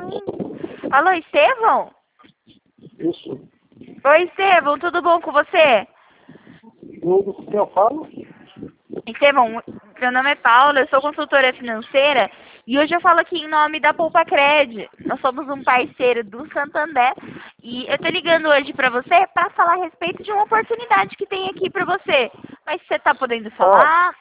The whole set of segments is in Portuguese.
Alô, Estevão? Isso. Oi, Estevão, tudo bom com você? Tudo que eu falo? Estevão, meu nome é Paula, eu sou consultora financeira e hoje eu falo aqui em nome da Poupa Cred. Nós somos um parceiro do Santander e eu tô ligando hoje pra você para falar a respeito de uma oportunidade que tem aqui pra você. Mas você tá podendo falar?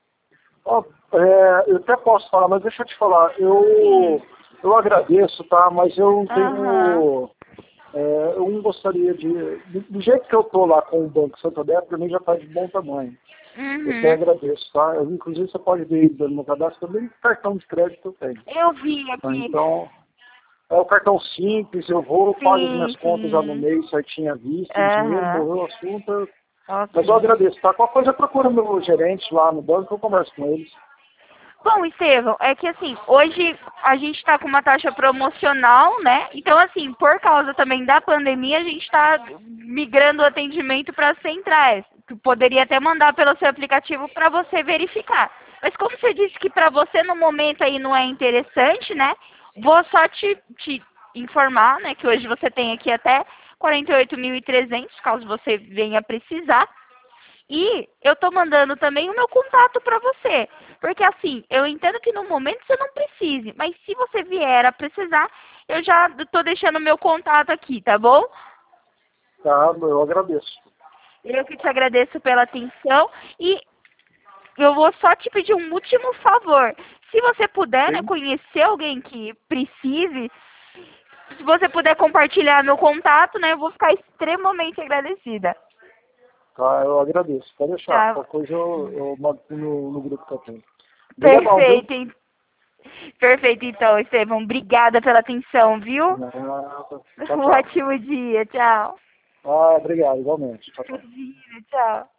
Eu até posso falar, mas deixa eu te falar. Sim. Eu agradeço, tá? Mas eu não Aham. tenho... eu não gostaria de... Do jeito que eu tô lá com o Banco Santander, para mim já tá de bom tamanho. Eu até Uhum. agradeço, tá? Inclusive, você pode ver no meu cadastro também o cartão de crédito que eu tenho. Eu vi Tá? aqui. Então, é o cartão simples, eu vou, eu pago as Sim, minhas contas já no sim. mês, certinho à vista, o dinheiro, Aham. morreu o assunto. Mas eu Ok. agradeço, tá? Qualquer coisa procura meu gerente lá no banco, eu converso com eles. Bom, Estevão, é que assim, hoje a gente está com uma taxa promocional, né? Então, assim, por causa também da pandemia, a gente está migrando o atendimento para as centrais. Tu poderia até mandar pelo seu aplicativo para você verificar. Mas como você disse que para você no momento aí não é interessante, né? Vou só te informar, né, que hoje você tem aqui até 48.300, caso você venha precisar. E eu tô mandando também o meu contato para você. Porque assim, eu entendo que no momento você não precise, mas se você vier a precisar, eu já tô deixando o meu contato aqui, tá bom? Tá? Eu agradeço. Eu que te agradeço pela atenção e eu vou só te pedir um último favor. Se você puder, né, Sim? conhecer alguém que precise, se você puder compartilhar meu contato, né, eu vou ficar extremamente agradecida. Tá, eu agradeço. Pode deixar. Tá? Qualquer coisa eu mando no grupo que eu tenho. Obrigadão, viu? Perfeito. Perfeito, então, Estevão. Obrigada pela atenção, viu? Nada. Tchau, Um tchau. ótimo dia. Tchau. Obrigado, igualmente. Tchau, tchau. Imagina, tchau.